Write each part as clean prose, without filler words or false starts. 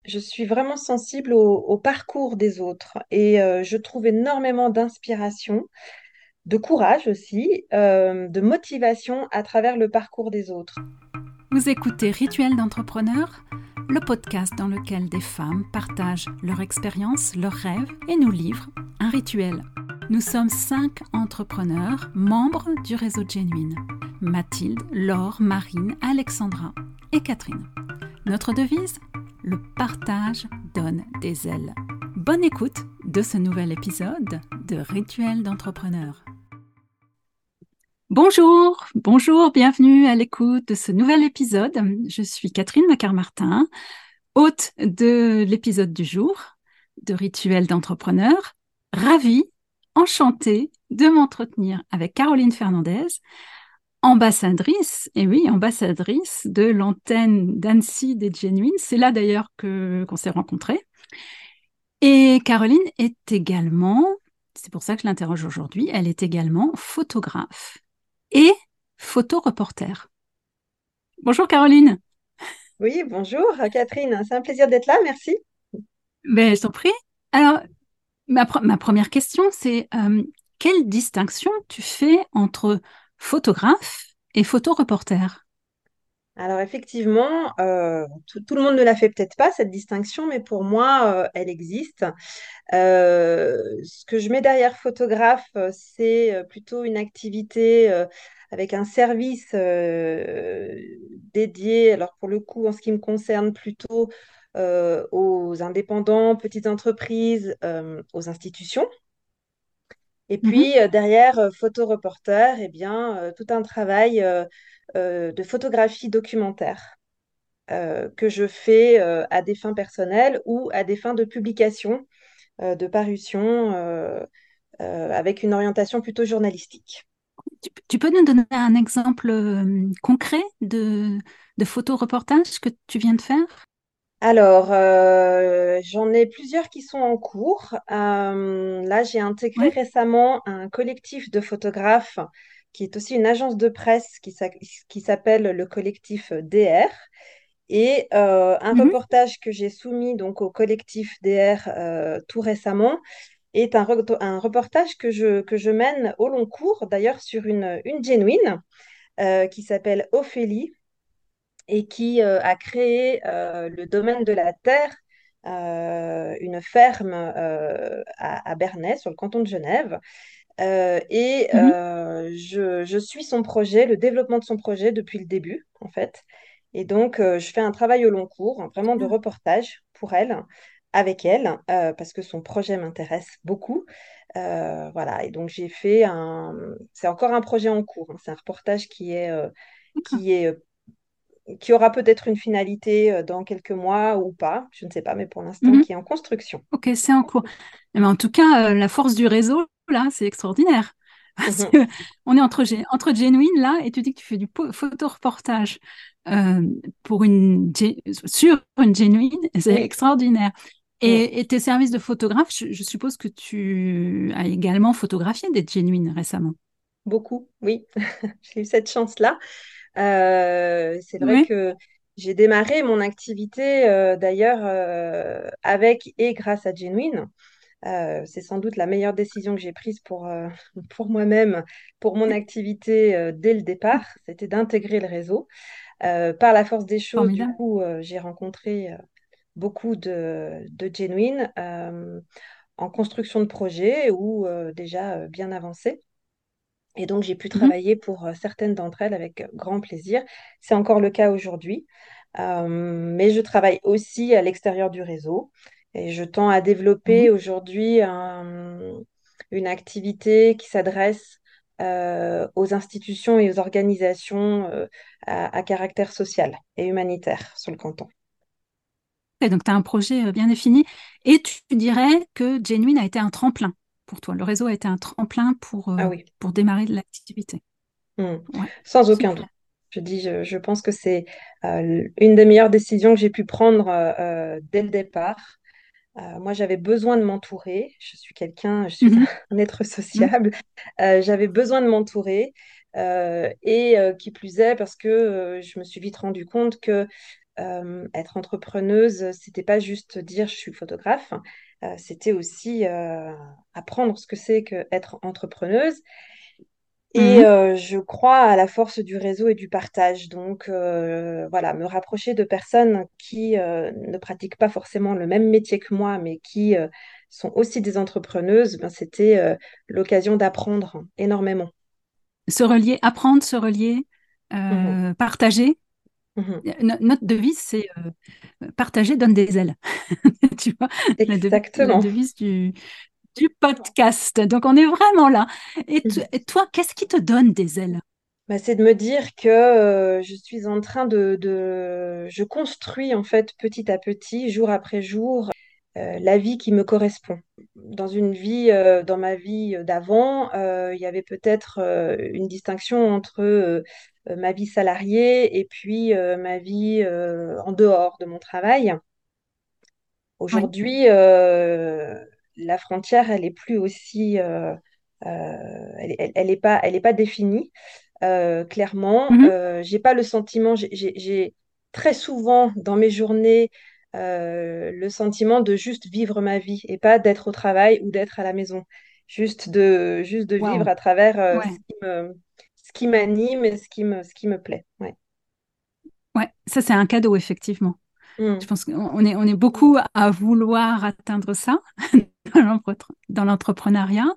je suis vraiment sensible au parcours des autres et je trouve énormément d'inspiration, de courage aussi, de motivation à travers le parcours des autres. Vous écoutez Rituel d'entrepreneur, le podcast dans lequel des femmes partagent leur expérience, leurs rêves et nous livrent un rituel. Nous sommes 5 entrepreneurs, membres du réseau Genuine. Mathilde, Laure, Marine, Alexandra et Catherine. Notre devise ? Le partage donne des ailes. Bonne écoute de ce nouvel épisode de Rituel d'entrepreneur. Bonjour, bienvenue à l'écoute de ce nouvel épisode. Je suis Catherine Macquart-Martin, hôte de l'épisode du jour de Rituel d'entrepreneur. Ravie, enchantée de m'entretenir avec Caroline Fernandez, ambassadrice, et oui, ambassadrice de l'antenne d'Annecy des Genuine. C'est là d'ailleurs qu'on s'est rencontrés. Et Caroline est également, c'est pour ça que je l'interroge aujourd'hui, elle est également photographe et photoreporter. Bonjour Caroline. Oui, bonjour Catherine, c'est un plaisir d'être là, merci. Ben, je t'en prie. Alors, ma première question, c'est quelle distinction tu fais entre photographe et photoreporter? Alors effectivement, tout le monde ne la fait peut-être pas, cette distinction, mais pour moi, elle existe. Ce que je mets derrière photographe, c'est plutôt une activité avec un service dédié, alors pour le coup, en ce qui me concerne, plutôt aux indépendants, petites entreprises, aux institutions. Et Mhm. puis derrière photoreporter, eh bien, tout un travail de photographie documentaire que je fais à des fins personnelles ou à des fins de publication, de parution, avec une orientation plutôt journalistique. Tu peux nous donner un exemple concret de photoreportage que tu viens de faire? Alors, j'en ai plusieurs qui sont en cours. Là, j'ai intégré Oui. récemment un collectif de photographes qui est aussi une agence de presse qui s'appelle le collectif DR. Et un Mhm. reportage que j'ai soumis donc au collectif DR tout récemment est un reportage que je mène au long cours, d'ailleurs sur une genuine qui s'appelle Ophélie et qui a créé le domaine de la Terre, une ferme à Bernay, sur le canton de Genève. Et Mhm. je suis son projet, le développement de son projet depuis le début, en fait. Et donc, je fais un travail au long cours, hein, vraiment de reportage pour elle, avec elle, parce que son projet m'intéresse beaucoup. Voilà, et donc j'ai fait un... C'est encore un projet en cours, hein. C'est un reportage D'accord. qui est qui aura peut-être une finalité dans quelques mois ou pas, je ne sais pas, mais pour l'instant, Mhm. qui est en construction. Ok, c'est en cours. Mais en tout cas, la force du réseau, là, c'est extraordinaire. Parce que on est entre genuine, là, et tu dis que tu fais du photoreportage euh, sur une genuine, c'est Oui. extraordinaire. Mm. Et tes services de photographe, je suppose que tu as également photographié des genuines récemment. Beaucoup, oui. J'ai eu cette chance-là. C'est vrai Oui. que j'ai démarré mon activité d'ailleurs avec et grâce à Genuine. C'est sans doute la meilleure décision que j'ai prise pour moi-même, pour mon activité dès le départ, c'était d'intégrer le réseau. Par la force des choses, du Formidable. coup, j'ai rencontré beaucoup de Genuine en construction de projet ou déjà bien avancé. Et donc, j'ai pu Mhm. travailler pour certaines d'entre elles avec grand plaisir. C'est encore le cas aujourd'hui. Mais je travaille aussi à l'extérieur du réseau et je tends à développer Oui. aujourd'hui une activité qui s'adresse aux institutions et aux organisations à caractère social et humanitaire sur le canton. Et donc, tu as un projet bien défini. Et tu dirais que Genuine a été un tremplin pour toi. Le réseau a été un tremplin Ah oui. pour démarrer de l'activité. Mm. Ouais, Sans aucun doute. super. Je pense que c'est une des meilleures décisions que j'ai pu prendre dès le départ. Moi, j'avais besoin de m'entourer. Je suis Mhm. un être Mhm. sociable. J'avais besoin de m'entourer. Et qui plus est, parce que je me suis vite rendu compte que être entrepreneuse, c'était pas juste dire je suis photographe, c'était aussi apprendre ce que c'est que être entrepreneuse. Et Mhm. je crois à la force du réseau et du partage. Donc, voilà, me rapprocher de personnes qui ne pratiquent pas forcément le même métier que moi, mais qui sont aussi des entrepreneuses, ben, c'était l'occasion d'apprendre énormément. Se relier, apprendre, se relier, Mhm, partager. mhm. Notre devise, c'est partager donne des ailes. Tu vois, la Exactement. devise du podcast. Donc, on est vraiment là. Mhm. Et toi, qu'est-ce qui te donne des ailes? Bah, c'est de me dire que je suis en train Je construis en fait petit à petit, jour après jour, la vie qui me correspond. Dans ma vie d'avant, il y avait peut-être une distinction entre ma vie salariée et puis ma vie en dehors de mon travail. Oui. Aujourd'hui, la frontière, elle est plus aussi, elle est pas définie. Clairement, Mhm. j'ai pas le sentiment, j'ai très souvent dans mes journées le sentiment de juste vivre ma vie et pas d'être au travail ou d'être à la maison. Juste de vivre Waouh. à travers Ouais. ce qui m'anime et ce qui me plaît. Ouais. Ouais. Ça, c'est un cadeau, effectivement. Je Mm. pense on est beaucoup à vouloir atteindre ça dans l'entrepreneuriat.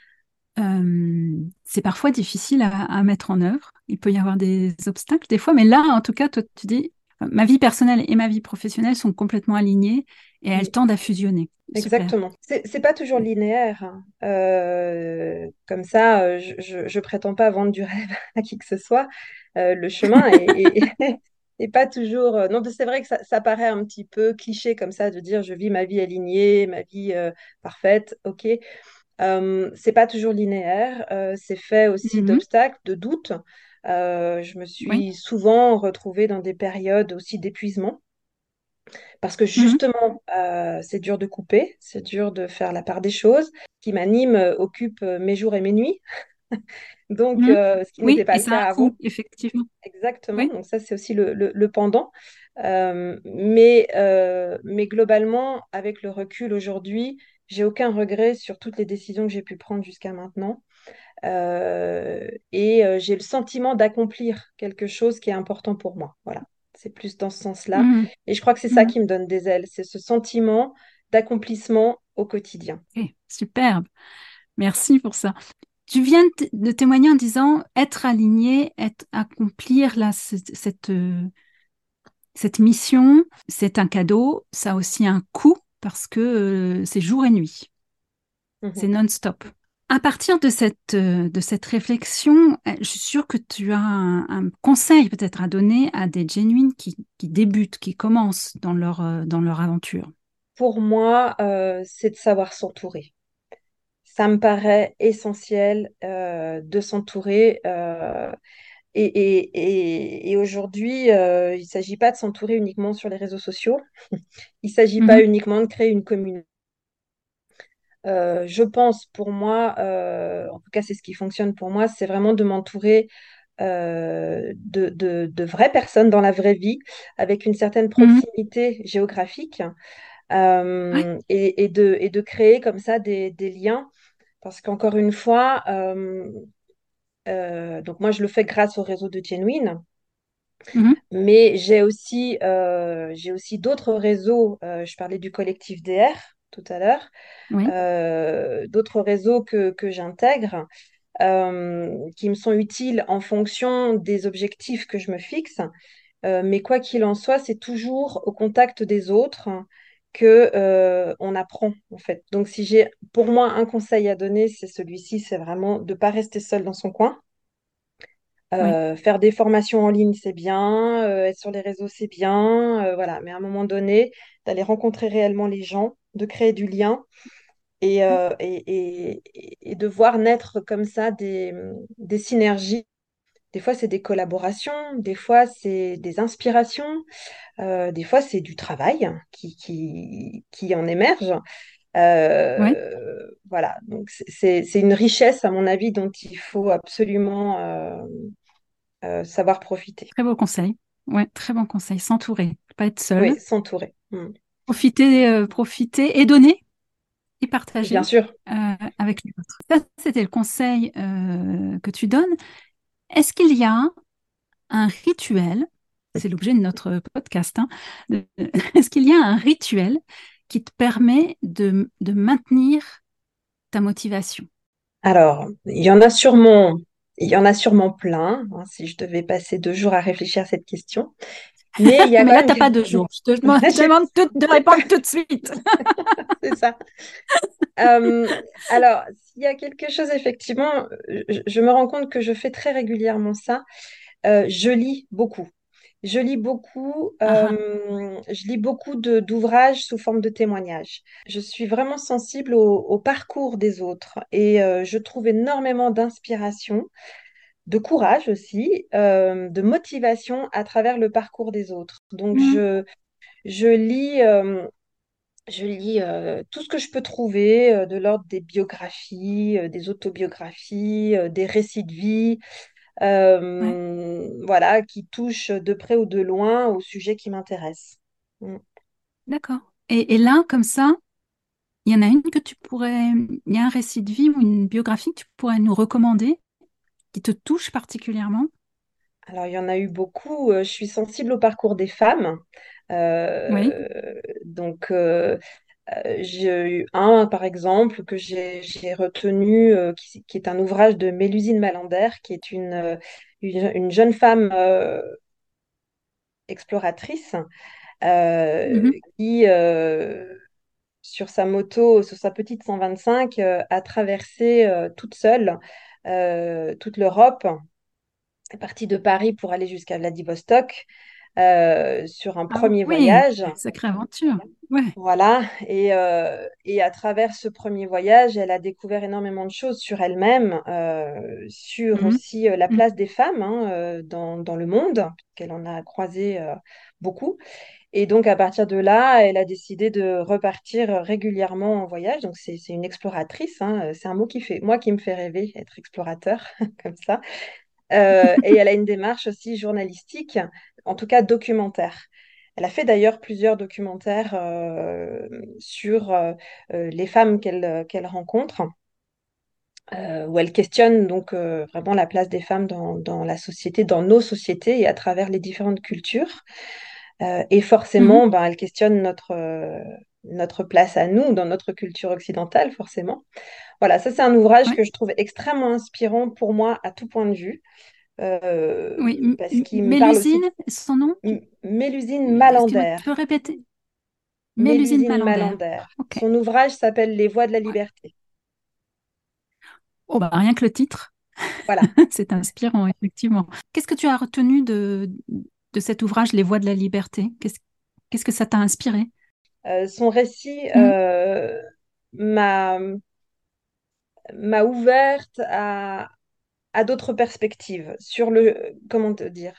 C'est parfois difficile à mettre en œuvre. Il peut y avoir des obstacles des fois, mais là, en tout cas, toi, tu dis, ma vie personnelle et ma vie professionnelle sont complètement alignées et elles Oui. tendent à fusionner. Super. Exactement. C'est pas toujours linéaire, hein. Comme ça, je prétends pas vendre du rêve à qui que ce soit. Le chemin est pas toujours. Non, c'est vrai que ça paraît un petit peu cliché comme ça de dire je vis ma vie alignée, ma vie parfaite. Ok. C'est pas toujours linéaire. C'est fait aussi Mhm. d'obstacles, de doutes. Je me Oui. suis souvent retrouvée dans des périodes aussi d'épuisement. Parce que Mhm. justement, c'est dur de couper, c'est dur de faire la part des choses. Ce qui m'anime occupe mes jours et mes nuits, donc Mhm. ce qui n'était Oui, pas et le ça a cas un avant. coût, effectivement. Exactement, Oui. donc ça c'est aussi le pendant. Mais globalement, avec le recul aujourd'hui, j'ai aucun regret sur toutes les décisions que j'ai pu prendre jusqu'à maintenant. J'ai le sentiment d'accomplir quelque chose qui est important pour moi. Voilà, c'est plus dans ce sens-là. Mhm. Et je crois que c'est ça Mhm. qui me donne des ailes, c'est ce sentiment d'accomplissement au quotidien. Ok, superbe. Merci pour ça. Tu viens de témoigner en disant être aligné, être, accomplir là, cette mission, c'est un cadeau, ça a aussi un coût parce que c'est jour et nuit, c'est Mhm. non-stop. À partir de cette réflexion, je suis sûre que tu as un conseil peut-être à donner à des genuines qui débutent, qui commencent dans leur aventure. Pour moi, c'est de savoir s'entourer. Ça me paraît essentiel de s'entourer. Et aujourd'hui, il ne s'agit pas de s'entourer uniquement sur les réseaux sociaux. Il ne s'agit pas Mhm, uniquement de créer une communauté. Je pense pour moi, en tout cas c'est ce qui fonctionne pour moi, c'est vraiment de m'entourer de vraies personnes dans la vraie vie, avec une certaine mhm. proximité géographique, Ouais. et de créer comme ça des liens. Parce qu'encore une fois, donc moi je le fais grâce au réseau de Genuine, Mhm, mais j'ai aussi d'autres réseaux. Je parlais du collectif DR tout à l'heure, oui. d'autres réseaux que j'intègre qui me sont utiles en fonction des objectifs que je me fixe. Mais quoi qu'il en soit, c'est toujours au contact des autres que on apprend en fait. Donc si j'ai pour moi un conseil à donner, c'est celui-ci, c'est vraiment de ne pas rester seul dans son coin. Oui. Faire des formations en ligne, c'est bien, être sur les réseaux, c'est bien, voilà. Mais à un moment donné, d'aller rencontrer réellement les gens, de créer du lien et de voir naître comme ça des synergies. Des fois, c'est des collaborations, des fois, c'est des inspirations, des fois, c'est du travail qui en émerge. Oui. Voilà, donc c'est une richesse, à mon avis, dont il faut absolument savoir profiter. Très beau conseil. Ouais, très bon conseil. S'entourer, pas être seul. Oui, s'entourer. Profiter et donner et Bien partager sûr. avec les autres. Ça, c'était le conseil que tu donnes. Est-ce qu'il y a un rituel, c'est l'objet de notre podcast, hein, est-ce qu'il y a un rituel qui te permet de maintenir ta motivation? Alors, il y en a sûrement plein, hein, si je devais passer 2 jours à réfléchir à cette question. Mais il y a Mais quand là, même tu n'as pas du... 2 jours. Je te J'ai- demande de répondre tout de suite. C'est ça. Euh, alors, s'il y a quelque chose, effectivement, je me rends compte que je fais très régulièrement ça. Je lis beaucoup. Je lis beaucoup, Ah, ah, je lis beaucoup d'ouvrages sous forme de témoignages. Je suis vraiment sensible au parcours des autres et je trouve énormément d'inspiration, de courage aussi, de motivation à travers le parcours des autres. Donc hmm, je lis, tout ce que je peux trouver de l'ordre des biographies, des autobiographies, des récits de vie, ouais, voilà, qui touchent de près ou de loin au sujet qui m'intéresse. Mm. d'accord. Et là, comme ça, il y en a une que tu pourrais, il y a un récit de vie ou une biographie que tu pourrais nous recommander qui te touche particulièrement? Alors, il y en a eu beaucoup. Je suis sensible au parcours des femmes. Oui. Donc, j'ai eu un, par exemple, que j'ai retenu, qui est un ouvrage de Mélusine Malander, qui est une jeune femme exploratrice Mhm. qui, sur sa moto, sur sa petite 125, a traversé toute seule toute l'Europe. Elle est partie de Paris pour aller jusqu'à Vladivostok sur un Ah premier oui, voyage. sacrée aventure. Ouais. Voilà, et à travers ce premier voyage, elle a découvert énormément de choses sur elle-même, sur Mhm. aussi la Mhm. place des femmes hein, dans le monde, qu'elle en a croisé beaucoup. Et donc, à partir de là, elle a décidé de repartir régulièrement en voyage. Donc, c'est une exploratrice, hein. C'est un mot qui me fait rêver, être explorateur, comme ça. Et elle a une démarche aussi journalistique, en tout cas documentaire. Elle a fait d'ailleurs plusieurs documentaires sur les femmes qu'elle rencontre, où elle questionne donc vraiment la place des femmes dans la société, dans nos sociétés et à travers les différentes cultures. Et Mhm. forcément, ben, elle questionne notre place à nous dans notre culture occidentale, forcément. Voilà, ça c'est un ouvrage Ouais. que je trouve extrêmement inspirant pour moi à tout point de vue, Oui. parce qu'il me parle aussi Mélusine, son nom? Mélusine Excuse-moi, Malander. tu peux répéter? Mélusine Mélusine Malander. Malander. Ok. Son ouvrage s'appelle Les Voies de la Ouais. liberté. Oh, bah, rien que le titre, Voilà. c'est inspirant, effectivement. Qu'est-ce que tu as retenu de cet ouvrage, Les Voies de la liberté? Qu'est-ce que ça t'a inspiré? Son récit Hmm. m'a m'a ouverte à d'autres perspectives sur comment te dire,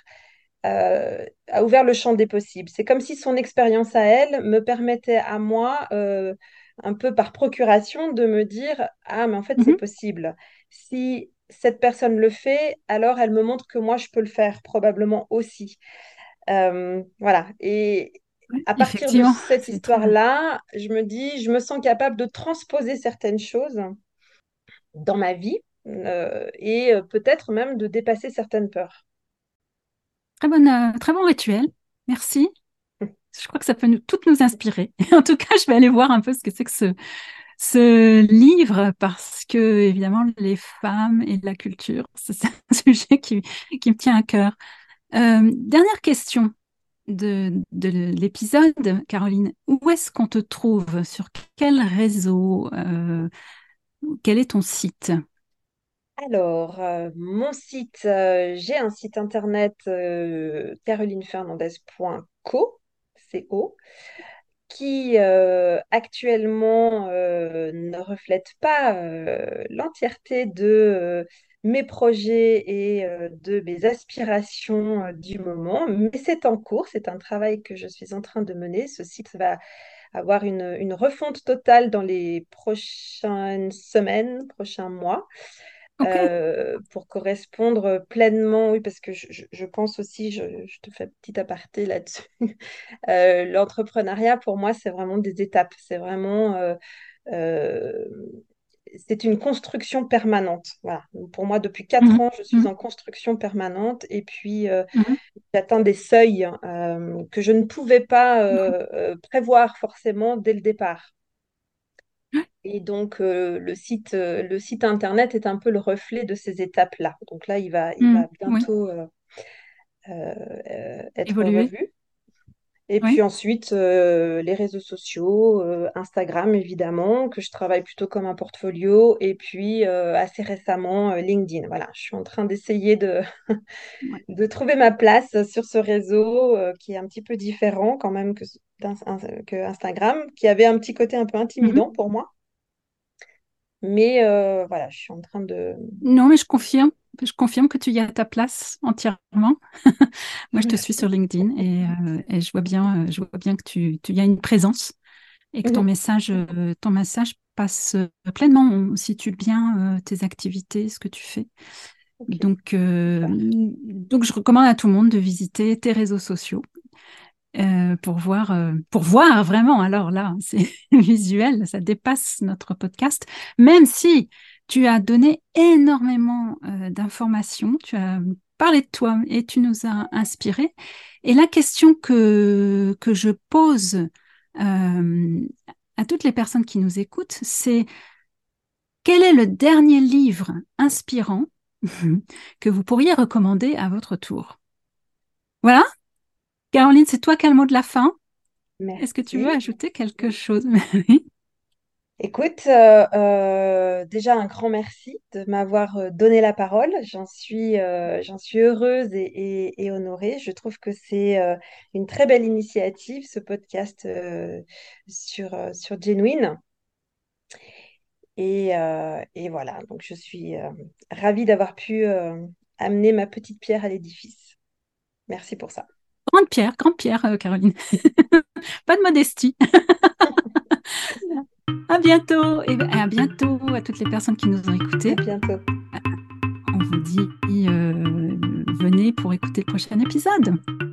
a ouvert le champ des possibles. C'est comme si son expérience à elle me permettait à moi, un peu par procuration, de me dire, ah, mais en fait, c'est Mhm. possible. Si cette personne le fait, alors elle me montre que moi, je peux le faire probablement aussi. Voilà. Et Ouais, à partir de effectivement, cette c'est très bien. histoire-là, je me dis, je me sens capable de transposer certaines choses dans ma vie et peut-être même de dépasser certaines peurs. Très bon rituel. Merci. Je crois que ça peut toutes nous inspirer. En tout cas, je vais aller voir un peu ce que c'est que ce livre parce que, évidemment, les femmes et la culture, c'est un sujet qui me tient à cœur. Dernière question de l'épisode, Caroline. Où est-ce qu'on te trouve? Sur quel réseau? Quel est ton site? Alors, mon site, j'ai un site internet carolinefernandez.co, C-O, qui actuellement ne reflète pas l'entièreté de mes projets et de mes aspirations du moment, mais c'est en cours, c'est un travail que je suis en train de mener. Ce site va avoir une refonte totale dans les prochaines semaines, prochains mois. Ok. pour correspondre pleinement, oui, parce que je pense aussi, je te fais un petit aparté là-dessus. L'entrepreneuriat, pour moi, c'est vraiment des étapes. Euh, c'est une construction permanente. Voilà. Donc, pour moi, depuis 4 ans, je suis Mhm. en construction permanente et puis Mhm. j'atteins des seuils que je ne pouvais pas Mhm. prévoir forcément dès le départ. Ouais. Et donc, le site internet est un peu le reflet de ces étapes-là. Donc là, il va Oui, bientôt être évoluer. revu. Et puis Oui. ensuite, les réseaux sociaux, Instagram évidemment, que je travaille plutôt comme un portfolio. Et puis assez récemment, LinkedIn. Voilà, je suis en train d'essayer Ouais. de trouver ma place sur ce réseau qui est un petit peu différent quand même que Instagram, qui avait un petit côté un peu Mhm. intimidant pour moi. Mais voilà, je suis en train de... Non, mais je confirme. Je confirme que tu y as ta place entièrement. Moi, je te suis sur Merci. LinkedIn et je vois bien que tu y as une présence et que Mhm. ton message passe pleinement. On situe bien tes activités, ce que tu fais. Ok, super. Donc, je recommande à tout le monde de visiter tes réseaux sociaux pour voir vraiment. Alors là, c'est visuel, ça dépasse notre podcast. Même si tu as donné énormément d'informations, tu as parlé de toi et tu nous as inspiré. Et la question que je pose à toutes les personnes qui nous écoutent, c'est quel est le dernier livre inspirant que vous pourriez recommander à votre tour? Voilà, Caroline, c'est toi qui as le mot de la fin. Est-ce que tu veux Merci. ajouter quelque chose? Oui. Écoute, déjà un grand merci de m'avoir donné la parole. J'en suis heureuse et honorée. Je trouve que c'est une très belle initiative, ce podcast sur Genuine. Et voilà, donc je suis ravie d'avoir pu amener ma petite pierre à l'édifice. Merci pour ça. Grande pierre, Caroline. Pas de modestie. À bientôt et à bientôt à toutes les personnes qui nous ont À écoutés. bientôt. On vous dit venez pour écouter le prochain épisode.